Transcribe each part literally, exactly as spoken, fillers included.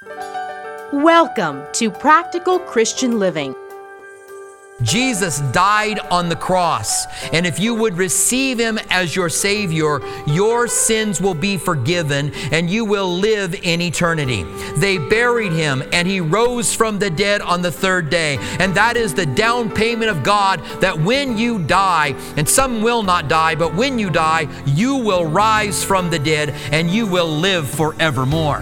Welcome to Practical Christian Living. Jesus died on the cross, and if you would receive Him as your Savior, your sins will be forgiven and you will live in eternity. They buried Him and He rose from the dead on the third day, and that is the down payment of God, that when you die, and some will not die, but when you die, you will rise from the dead and you will live forevermore.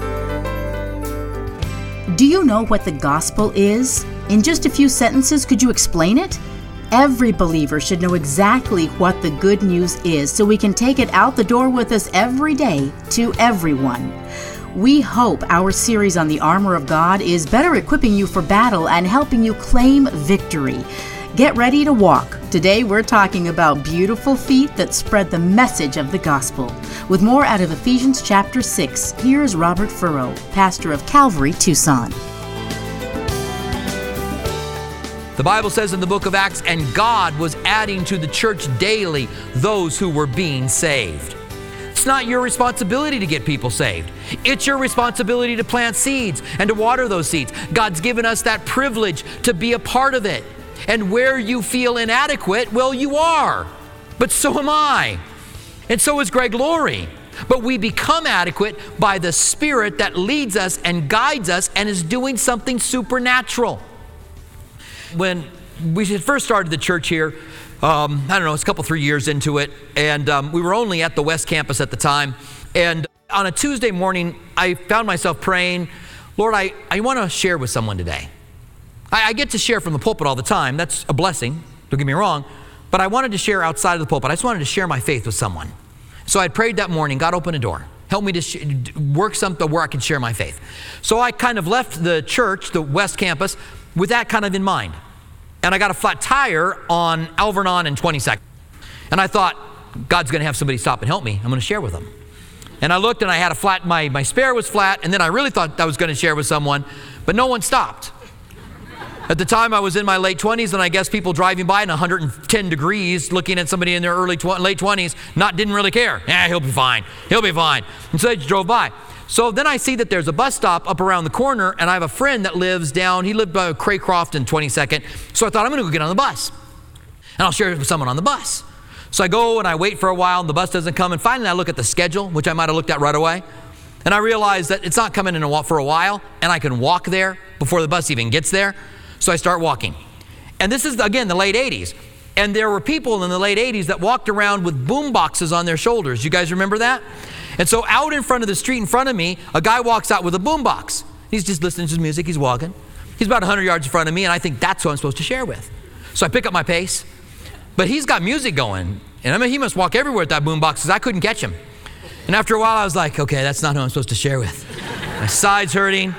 Do you know what the gospel is? In just a few sentences, could you explain it? Every believer should know exactly what the good news is so we can take it out the door with us every day to everyone. We hope our series on the armor of God is better equipping you for battle and helping you claim victory. Get ready to walk. Today we're talking about beautiful feet that spread the message of the gospel. With more out of Ephesians chapter six, here's Robert Furrow, pastor of Calvary, Tucson. The Bible says in the book of Acts, and God was adding to the church daily those who were being saved. It's not your responsibility to get people saved. It's your responsibility to plant seeds and to water those seeds. God's given us that privilege to be a part of it. And where you feel inadequate, well, you are. But so am I. And so is Greg Laurie. But we become adequate by the Spirit that leads us and guides us and is doing something supernatural. When we first started the church here, um, I don't know, it's a couple, three years into it, and um, we were only at the West Campus at the time. And on a Tuesday morning, I found myself praying, Lord, I, I want to share with someone today. I, I get to share from the pulpit all the time. That's a blessing, don't get me wrong. But I wanted to share outside of the pulpit. I just wanted to share my faith with someone. So I prayed that morning, God, open a door. Help me to sh- work something where I can share my faith. So I kind of left the church, the West Campus, with that kind of in mind. And I got a flat tire on Alvernon and twenty-second. And I thought, God's going to have somebody stop and help me. I'm going to share with them. And I looked and I had a flat, my, my spare was flat, and then I really thought I was going to share with someone, but no one stopped. At the time, I was in my late twenties, and I guess people driving by in one hundred ten degrees, looking at somebody in their early tw- late twenties, not didn't really care. Yeah, he'll be fine. He'll be fine. And so they just drove by. So then I see that there's a bus stop up around the corner, and I have a friend that lives down, he lived by Craycroft and twenty-second. So I thought, I'm going to go get on the bus, and I'll share it with someone on the bus. So I go and I wait for a while, and the bus doesn't come, and finally I look at the schedule, which I might have looked at right away, and I realize that it's not coming in a while, for a while, and I can walk there before the bus even gets there. So I start walking. And this is, again, the late eighties. And there were people in the late eighties that walked around with boom boxes on their shoulders. You guys remember that? And so out in front of the street in front of me, a guy walks out with a boom box. He's just listening to his music, he's walking. He's about one hundred yards in front of me, and I think that's who I'm supposed to share with. So I pick up my pace, but he's got music going. And I mean, he must walk everywhere with that boom box because I couldn't catch him. And after a while, I was like, okay, that's not who I'm supposed to share with. My side's hurting.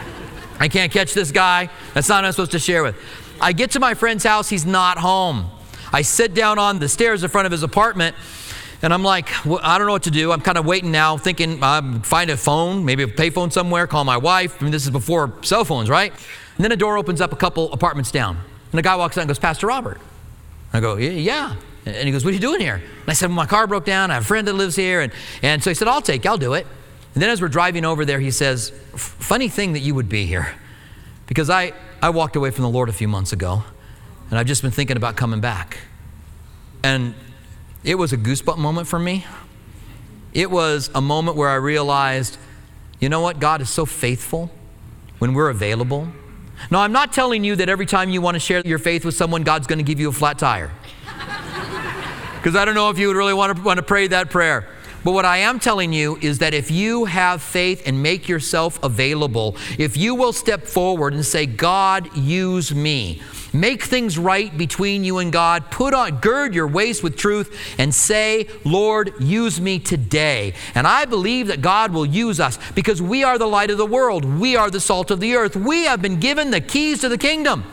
I can't catch this guy. That's not what I'm supposed to share with. I get to my friend's house. He's not home. I sit down on the stairs in front of his apartment, and I'm like, well, I don't know what to do. I'm kind of waiting now, thinking, um, find a phone, maybe a payphone somewhere, call my wife. I mean, this is before cell phones, right? And then a door opens up a couple apartments down, and the guy walks out and goes, Pastor Robert. I go, yeah, yeah. And he goes, what are you doing here? And I said, well, my car broke down. I have a friend that lives here. And, and so he said, I'll take you. I'll do it. And then as we're driving over there, he says, funny thing that you would be here. Because I, I walked away from the Lord a few months ago, and I've just been thinking about coming back. And it was a goosebump moment for me. It was a moment where I realized, you know what? God is so faithful when we're available. Now, I'm not telling you that every time you want to share your faith with someone, God's going to give you a flat tire. Because I don't know if you would really want to, want to pray that prayer. But what I am telling you is that if you have faith and make yourself available, if you will step forward and say, God, use me, make things right between you and God, put on, gird your waist with truth and say, Lord, use me today. And I believe that God will use us because we are the light of the world. We are the salt of the earth. We have been given the keys to the kingdom.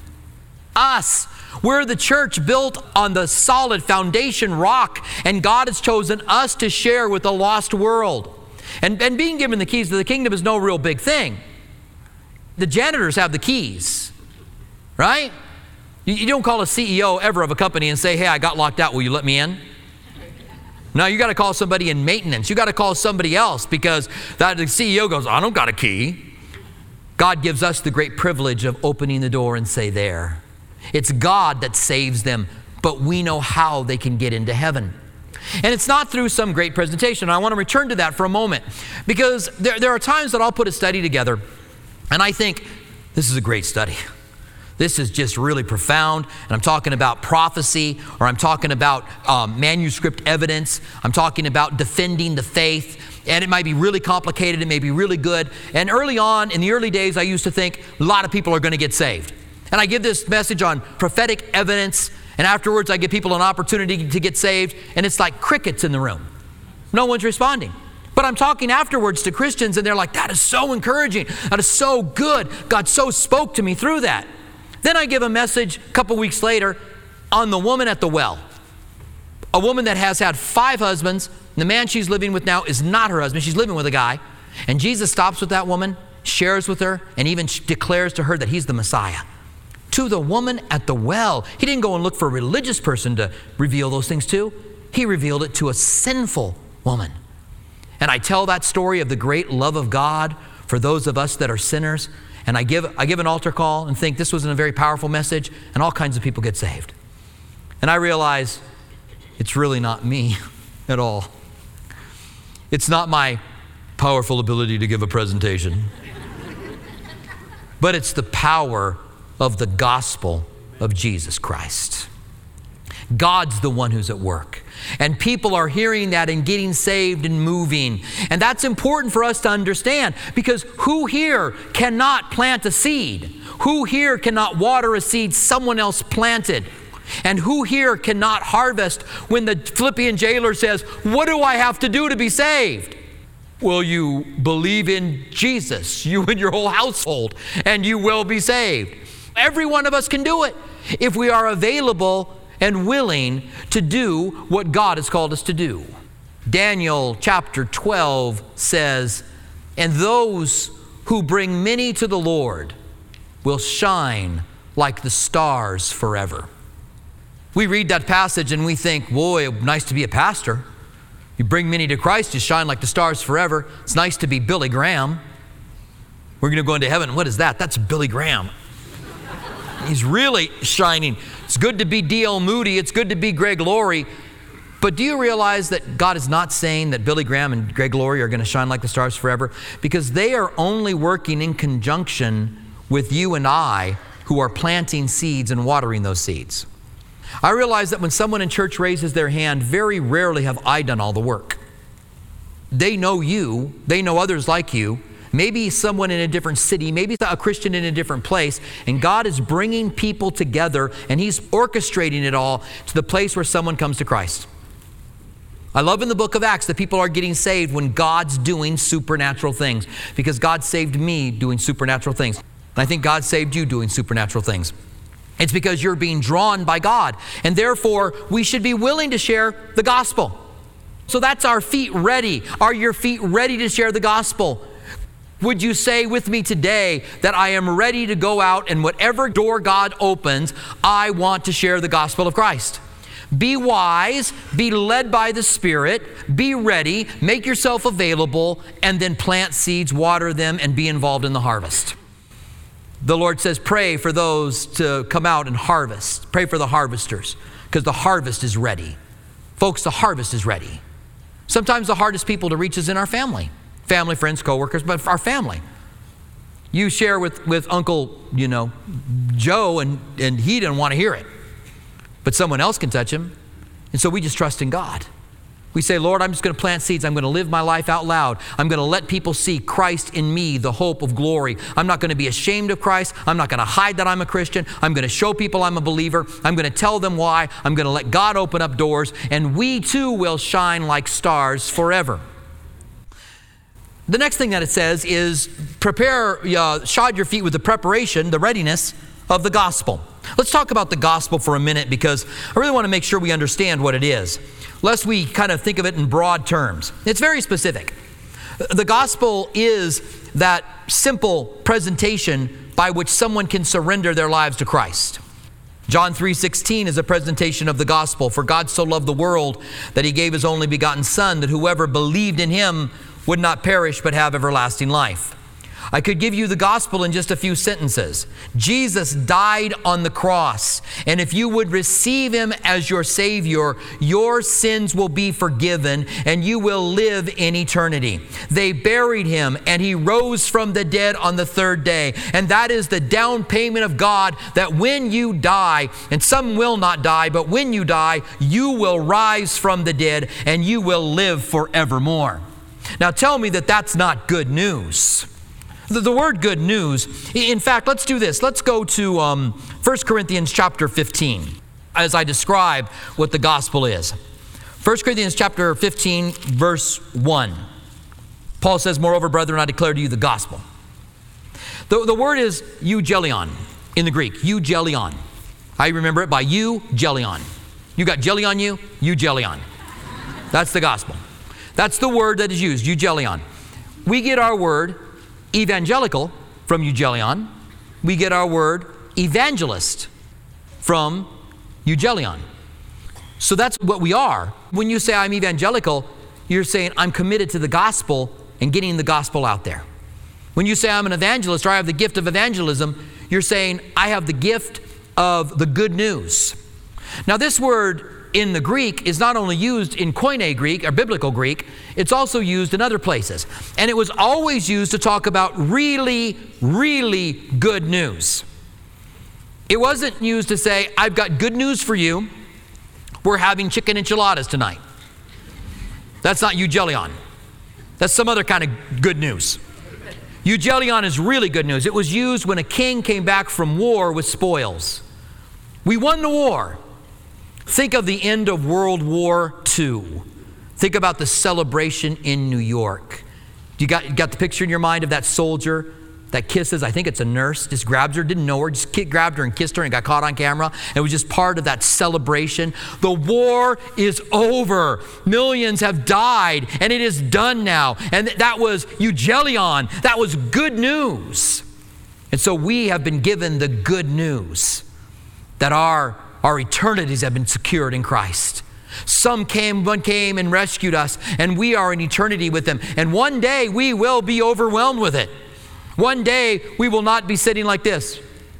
Us. We're the church built on the solid foundation rock, and God has chosen us to share with the lost world. And, and being given the keys to the kingdom is no real big thing. The janitors have the keys, right? You, you don't call a C E O ever of a company and say, hey, I got locked out, will you let me in? No, you got to call somebody in maintenance. You got to call somebody else because that the C E O goes, I don't got a key. God gives us the great privilege of opening the door and say there. It's God that saves them, but we know how they can get into heaven. And it's not through some great presentation. I want to return to that for a moment because there, there are times that I'll put a study together and I think, this is a great study. This is just really profound. And I'm talking about prophecy, or I'm talking about um, manuscript evidence. I'm talking about defending the faith. And it might be really complicated. It may be really good. And early on, in the early days, I used to think a lot of people are going to get saved. And I give this message on prophetic evidence. And afterwards, I give people an opportunity to get saved. And it's like crickets in the room. No one's responding. But I'm talking afterwards to Christians, and they're like, that is so encouraging. That is so good. God so spoke to me through that. Then I give a message a couple weeks later on the woman at the well. A woman that has had five husbands. The man she's living with now is not her husband. She's living with a guy. And Jesus stops with that woman, shares with her, and even declares to her that he's the Messiah. To the woman at the well. He didn't go and look for a religious person to reveal those things to. He revealed it to a sinful woman. And I tell that story of the great love of God for those of us that are sinners. And I give, I give an altar call and think this was a very powerful message, and all kinds of people get saved. And I realize it's really not me at all. It's not my powerful ability to give a presentation. But it's the power of the gospel of Jesus Christ. God's the one who's at work. And people are hearing that and getting saved and moving. And that's important for us to understand, because who here cannot plant a seed? Who here cannot water a seed someone else planted? And who here cannot harvest when the Philippian jailer says, what do I have to do to be saved? Well, you believe in Jesus, you and your whole household, and you will be saved. Every one of us can do it if we are available and willing to do what God has called us to do. Daniel chapter twelve says, and those who bring many to the Lord will shine like the stars forever. We read that passage and we think, boy, nice to be a pastor. You bring many to Christ, you shine like the stars forever. It's nice to be Billy Graham. We're going to go into heaven. What is that? That's Billy Graham. He's really shining. It's good to be D L Moody. It's good to be Greg Laurie. But do you realize that God is not saying that Billy Graham and Greg Laurie are going to shine like the stars forever? Because they are only working in conjunction with you and I who are planting seeds and watering those seeds. I realize that when someone in church raises their hand, very rarely have I done all the work. They know you. They know others like you. Maybe someone in a different city, maybe a Christian in a different place, and God is bringing people together and He's orchestrating it all to the place where someone comes to Christ. I love in the book of Acts that people are getting saved when God's doing supernatural things, because God saved me doing supernatural things. And I think God saved you doing supernatural things. It's because you're being drawn by God, and therefore we should be willing to share the gospel. So that's our feet ready. Are your feet ready to share the gospel? Would you say with me today that I am ready to go out, and whatever door God opens, I want to share the gospel of Christ? Be wise, be led by the Spirit, be ready, make yourself available, and then plant seeds, water them, and be involved in the harvest. The Lord says, pray for those to come out and harvest. Pray for the harvesters, because the harvest is ready. Folks, the harvest is ready. Sometimes the hardest people to reach is in our family. Family, friends, coworkers, but our family. You share with, with Uncle, you know, Joe, and, and he didn't want to hear it. But someone else can touch him. And so we just trust in God. We say, Lord, I'm just going to plant seeds. I'm going to live my life out loud. I'm going to let people see Christ in me, the hope of glory. I'm not going to be ashamed of Christ. I'm not going to hide that I'm a Christian. I'm going to show people I'm a believer. I'm going to tell them why. I'm going to let God open up doors, and we too will shine like stars forever. The next thing that it says is prepare, uh, shod your feet with the preparation, the readiness of the gospel. Let's talk about the gospel for a minute, because I really want to make sure we understand what it is, lest we kind of think of it in broad terms. It's very specific. The gospel is that simple presentation by which someone can surrender their lives to Christ. John three sixteen is a presentation of the gospel. For God so loved the world that he gave his only begotten Son, that whoever believed in him would not perish but have everlasting life. I could give you the gospel in just a few sentences. Jesus died on the cross, and if you would receive him as your Savior, your sins will be forgiven and you will live in eternity. They buried him and he rose from the dead on the third day. And that is the down payment of God, that when you die, and some will not die, but when you die, you will rise from the dead and you will live forevermore. Now tell me that that's not good news. The, the word good news, in fact, let's do this. Let's go to um, First Corinthians chapter fifteen as I describe what the gospel is. First Corinthians chapter fifteen, verse one. Paul says, moreover, brethren, I declare to you the gospel. The, the word is eugelion in the Greek, eugelion. I remember it by eugelion. You got jelly on you? Eugelion. That's the gospel. That's the word that is used, eugelion. We get our word evangelical from eugelion. We get our word evangelist from eugelion. So that's what we are. When you say I'm evangelical, you're saying I'm committed to the gospel and getting the gospel out there. When you say I'm an evangelist or I have the gift of evangelism, you're saying I have the gift of the good news. Now this word in the Greek is not only used in Koine Greek or biblical Greek, it's also used in other places. And it was always used to talk about really, really good news. It wasn't used to say, I've got good news for you. We're having chicken enchiladas tonight. That's not eugelion. That's some other kind of good news. Eugelion is really good news. It was used when a king came back from war with spoils. We won the war. Think of the end of World War Two. Think about the celebration in New York. You got, you got the picture in your mind of that soldier that kisses, I think it's a nurse, just grabs her, didn't know her, just grabbed her and kissed her and got caught on camera. It was just part of that celebration. The war is over. Millions have died and it is done now. And that was eugelion. That was good news. And so we have been given the good news that our Our eternities have been secured in Christ. Some came, one came and rescued us, and we are in eternity with them. And one day we will be overwhelmed with it. One day we will not be sitting like this.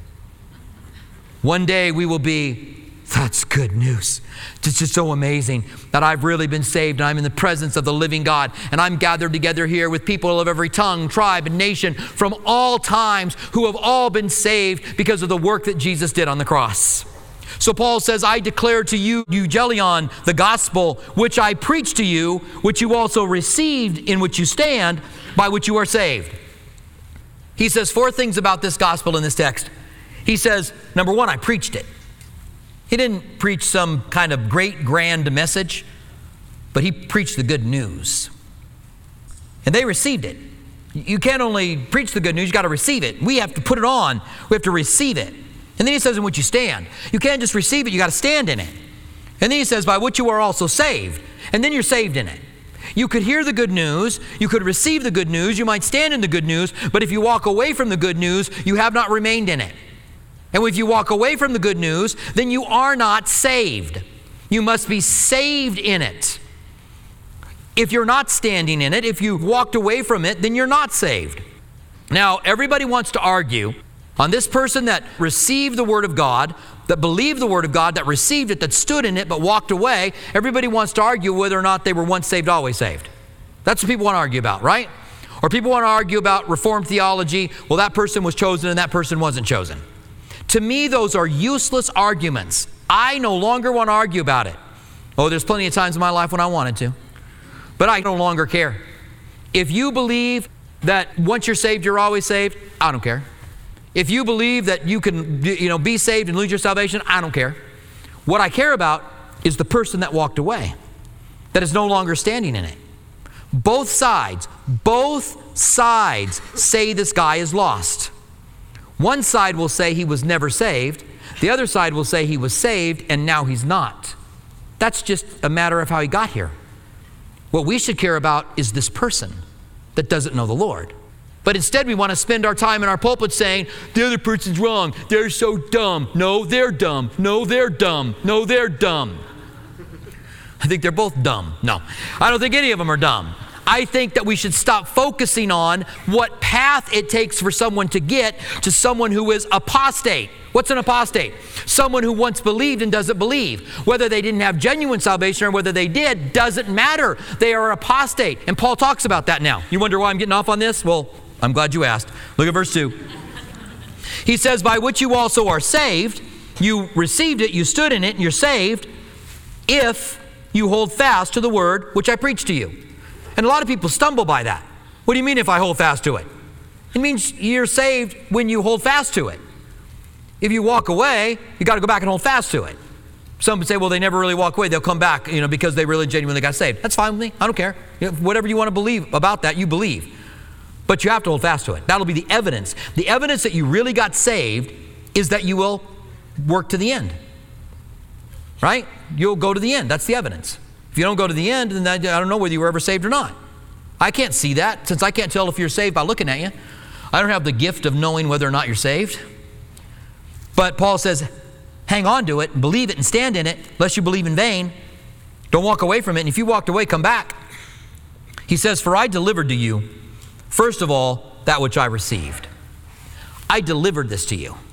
One day we will be, that's good news. It's just so amazing that I've really been saved and I'm in the presence of the living God. And I'm gathered together here with people of every tongue, tribe, and nation from all times who have all been saved because of the work that Jesus did on the cross. So Paul says, I declare to you, eugelion, the gospel, which I preach to you, which you also received, in which you stand, by which you are saved. He says four things about this gospel in this text. He says, number one, I preached it. He didn't preach some kind of great, grand message, but he preached the good news. And they received it. You can't only preach the good news, you got to receive it. We have to put it on. We have to receive it. And then he says, in which you stand. You can't just receive it, you got to stand in it. And then he says, by which you are also saved. And then you're saved in it. You could hear the good news, you could receive the good news, you might stand in the good news, but if you walk away from the good news, you have not remained in it. And if you walk away from the good news, then you are not saved. You must be saved in it. If you're not standing in it, if you walked away from it, then you're not saved. Now, everybody wants to argue on this person that received the Word of God, that believed the Word of God, that received it, that stood in it, but walked away. Everybody wants to argue whether or not they were once saved, always saved. That's what people want to argue about, right? Or people want to argue about Reformed theology. Well, that person was chosen and that person wasn't chosen. To me, those are useless arguments. I no longer want to argue about it. Oh, there's plenty of times in my life when I wanted to. But I no longer care. If you believe that once you're saved, you're always saved, I don't care. If you believe that you can, you know, be saved and lose your salvation, I don't care. What I care about is the person that walked away, that is no longer standing in it. Both sides, both sides say this guy is lost. One side will say he was never saved. The other side will say he was saved and now he's not. That's just a matter of how he got here. What we should care about is this person that doesn't know the Lord. But instead we want to spend our time in our pulpit saying, the other person's wrong. They're so dumb. No, they're dumb. No, they're dumb. No, they're dumb. I think they're both dumb. No, I don't think any of them are dumb. I think that we should stop focusing on what path it takes for someone to get to someone who is apostate. What's an apostate? Someone who once believed and doesn't believe. Whether they didn't have genuine salvation or whether they did, doesn't matter. They are apostate. And Paul talks about that now. You wonder why I'm getting off on this? Well, I'm glad you asked. Look at verse two. He says, by which you also are saved. You received it, you stood in it, and you're saved if you hold fast to the word which I preached to you. And a lot of people stumble by that. What do you mean if I hold fast to it? It means you're saved when you hold fast to it. If you walk away, you got to go back and hold fast to it. Some would say, well, they never really walk away. They'll come back, you know, because they really genuinely got saved. That's fine with me. I don't care. You know, whatever you want to believe about that, you believe. But you have to hold fast to it. That'll be the evidence. The evidence that you really got saved is that you will work to the end. Right? You'll go to the end. That's the evidence. If you don't go to the end, then I don't know whether you were ever saved or not. I can't see that, since I can't tell if you're saved by looking at you. I don't have the gift of knowing whether or not you're saved. But Paul says, hang on to it, and believe it, and stand in it, lest you believe in vain. Don't walk away from it, and if you walked away, come back. He says, for I delivered to you, first of all, that which I received. I delivered this to you.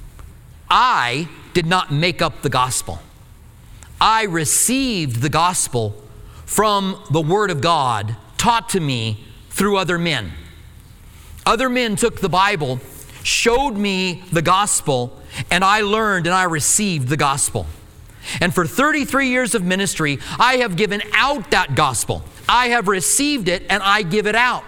I did not make up the gospel. I received the gospel from the Word of God taught to me through other men. Other men took the Bible, showed me the gospel, and I learned and I received the gospel. And for thirty-three years of ministry, I have given out that gospel. I have received it and I give it out.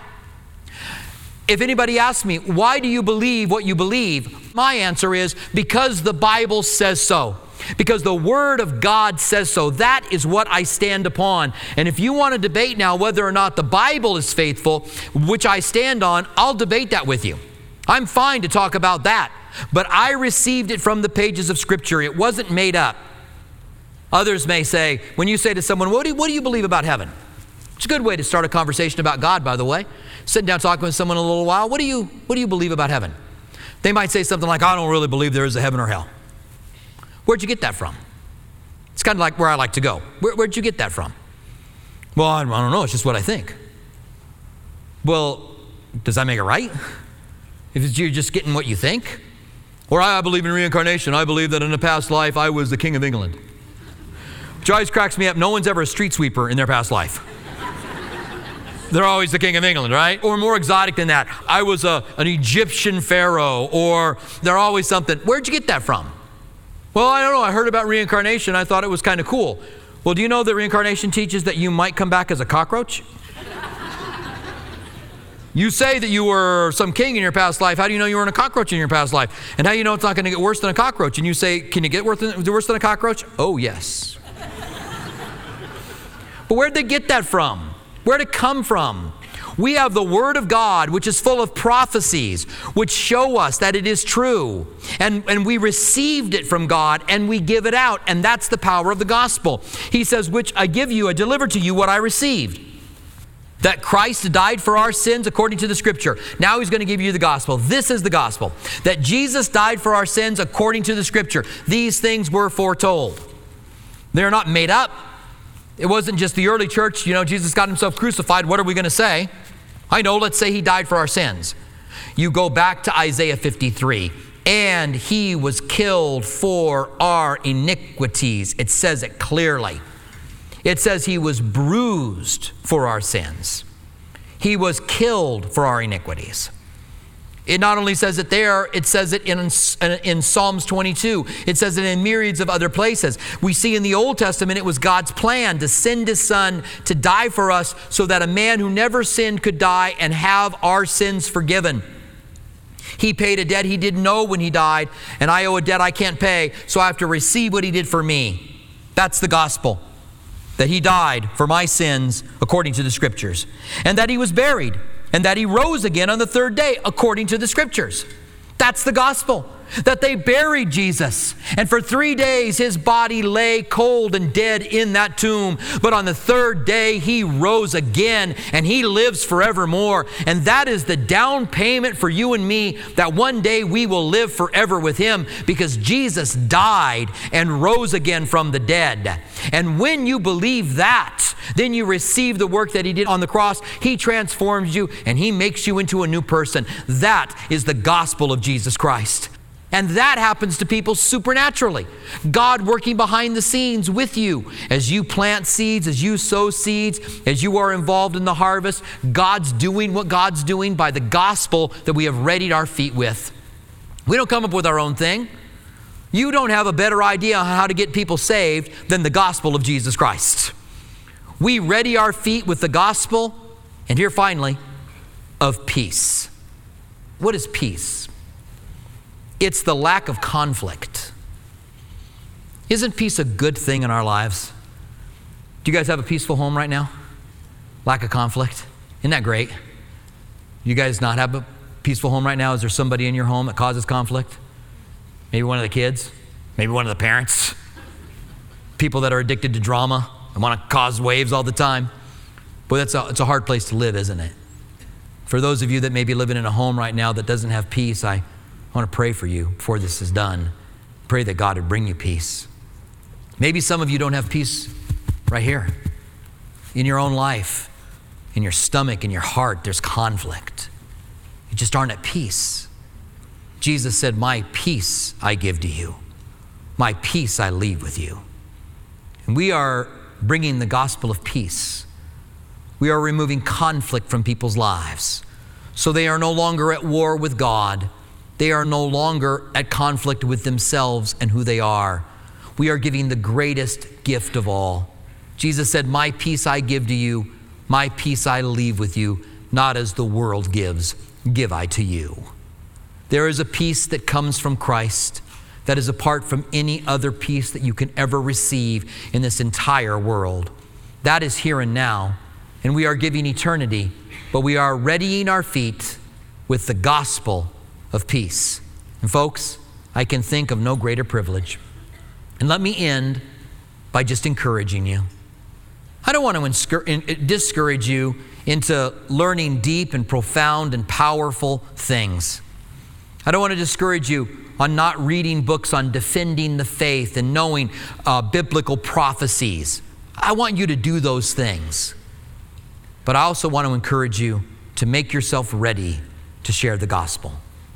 If anybody asks me, why do you believe what you believe? My answer is, because the Bible says so. Because the Word of God says so. That is what I stand upon. And if you want to debate now whether or not the Bible is faithful, which I stand on, I'll debate that with you. I'm fine to talk about that. But I received it from the pages of Scripture. It wasn't made up. Others may say, when you say to someone, what do you, what do you believe about heaven? It's a good way to start a conversation about God, by the way. Sitting down talking with someone a little while, what do you, what do you believe about heaven? They might say something like, I don't really believe there is a heaven or hell. Where'd you get that from? It's kind of like where I like to go. Where, where'd you get that from? Well, I, I don't know. It's just what I think. Well, does that make it right? If it's, you're just getting what you think? Or I, I believe in reincarnation. I believe that in a past life I was the King of England. Which always cracks me up. No one's ever a street sweeper in their past life. They're always the King of England, right? Or more exotic than that. I was a, an Egyptian pharaoh, or they're always something. Where'd you get that from? Well, I don't know. I heard about reincarnation. I thought it was kind of cool. Well, do you know that reincarnation teaches that you might come back as a cockroach? You say that you were some king in your past life. How do you know you weren't a cockroach in your past life? And how do you know it's not going to get worse than a cockroach? And you say, can you get worse than, worse than a cockroach? Oh, yes. But where'd they get that from? Where'd it come from? We have the Word of God, which is full of prophecies, which show us that it is true. And, and we received it from God, and we give it out. And that's the power of the gospel. He says, which I give you, I deliver to you what I received. That Christ died for our sins according to the Scripture. Now he's going to give you the gospel. This is the gospel. That Jesus died for our sins according to the Scripture. These things were foretold. They're not made up. It wasn't just the early church, you know, Jesus got himself crucified. What are we going to say? I know, let's say he died for our sins. You go back to Isaiah fifty-three. And he was killed for our iniquities. It says it clearly. It says he was bruised for our sins. He was killed for our iniquities. It not only says it there, it says it in, in Psalms twenty-two. It says it in myriads of other places. We see in the Old Testament, it was God's plan to send his son to die for us so that a man who never sinned could die and have our sins forgiven. He paid a debt he didn't know when he died, and I owe a debt I can't pay, so I have to receive what he did for me. That's the gospel. That he died for my sins according to the Scriptures. And that he was buried. And that he rose again on the third day according to the Scriptures. That's the gospel. that they buried Jesus. And for three days, his body lay cold and dead in that tomb. But on the third day, he rose again, and he lives forevermore. And that is the down payment for you and me, that one day we will live forever with him, because Jesus died and rose again from the dead. And when you believe that, then you receive the work that he did on the cross. He transforms you, and he makes you into a new person. That is the gospel of Jesus Christ. And that happens to people supernaturally. God working behind the scenes with you as you plant seeds, as you sow seeds, as you are involved in the harvest. God's doing what God's doing by the gospel that we have readied our feet with. We don't come up with our own thing. You don't have a better idea on how to get people saved than the gospel of Jesus Christ. We ready our feet with the gospel, and here finally, of peace. What is peace? It's the lack of conflict. Isn't peace a good thing in our lives? Do you guys have a peaceful home right now? Lack of conflict? Isn't that great? You guys not have a peaceful home right now? Is there somebody in your home that causes conflict? Maybe one of the kids? Maybe one of the parents? People that are addicted to drama and want to cause waves all the time? Boy, that's a, it's a hard place to live, isn't it? For those of you that may be living in a home right now that doesn't have peace, I I want to pray for you before this is done. Pray that God would bring you peace. Maybe some of you don't have peace right here. In your own life, in your stomach, in your heart, there's conflict. You just aren't at peace. Jesus said, my peace I give to you. My peace I leave with you. And we are bringing the gospel of peace. We are removing conflict from people's lives, so they are no longer at war with God. They are no longer at conflict with themselves and who they are. We are giving the greatest gift of all. Jesus said, my peace I give to you, my peace I leave with you, not as the world gives, give I to you. There is a peace that comes from Christ that is apart from any other peace that you can ever receive in this entire world. That is here and now, and we are giving eternity, but we are readying our feet with the gospel of peace. And folks, I can think of no greater privilege. And let me end by just encouraging you. I don't want to inscur- discourage you into learning deep and profound and powerful things. I don't want to discourage you on not reading books on defending the faith and knowing uh, biblical prophecies. I want you to do those things. But I also want to encourage you to make yourself ready to share the gospel.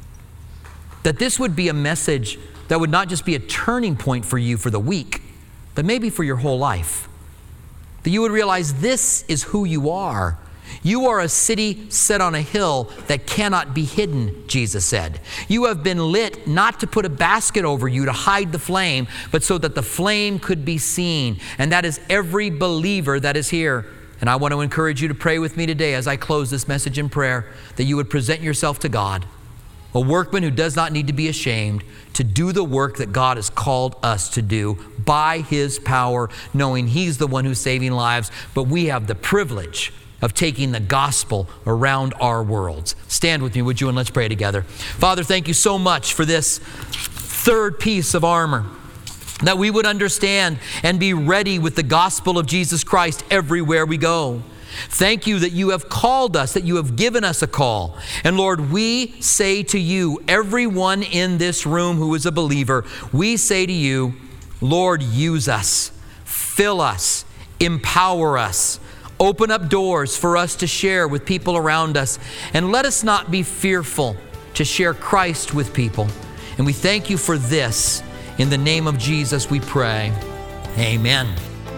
That this would be a message that would not just be a turning point for you for the week, but maybe for your whole life. That you would realize this is who you are. You are a city set on a hill that cannot be hidden, Jesus said. You have been lit not to put a basket over you to hide the flame, but so that the flame could be seen. And that is every believer that is here. And I want to encourage you to pray with me today as I close this message in prayer, that you would present yourself to God, a workman who does not need to be ashamed, to do the work that God has called us to do by his power, knowing he's the one who's saving lives, but we have the privilege of taking the gospel around our worlds. Stand with me, would you, and let's pray together. Father, thank you so much for this third piece of armor, that we would understand and be ready with the gospel of Jesus Christ everywhere we go. Thank you that you have called us, that you have given us a call. And Lord, we say to you, everyone in this room who is a believer, we say to you, Lord, use us, fill us, empower us, open up doors for us to share with people around us. And let us not be fearful to share Christ with people. And we thank you for this. In the name of Jesus, we pray. Amen.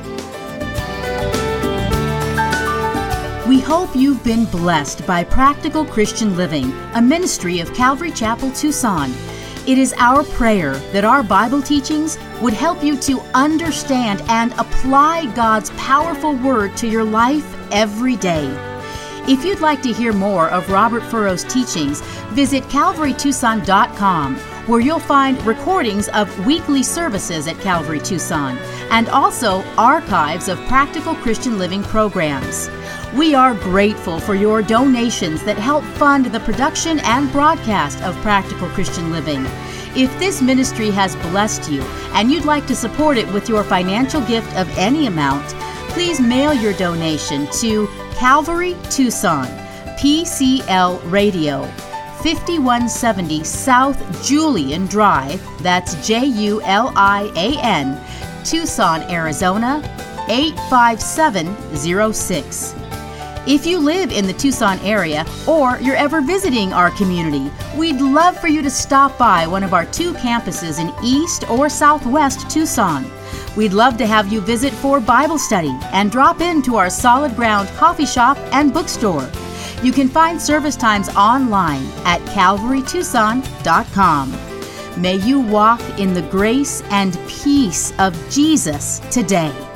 We hope you've been blessed by Practical Christian Living, a ministry of Calvary Chapel, Tucson. It is our prayer that our Bible teachings would help you to understand and apply God's powerful word to your life every day. If you'd like to hear more of Robert Furrow's teachings, visit calvary tucson dot com, where you'll find recordings of weekly services at Calvary Tucson and also archives of Practical Christian Living programs. We are grateful for your donations that help fund the production and broadcast of Practical Christian Living. If this ministry has blessed you and you'd like to support it with your financial gift of any amount, please mail your donation to Calvary, Tucson, P C L Radio, fifty-one seventy South Julian Drive, that's J U L I A N, Tucson, Arizona, eight five seven zero six. If you live in the Tucson area or you're ever visiting our community, we'd love for you to stop by one of our two campuses in East or Southwest Tucson. We'd love to have you visit for Bible study and drop into our Solid Ground coffee shop and bookstore. You can find service times online at calvary tucson dot com. May you walk in the grace and peace of Jesus today.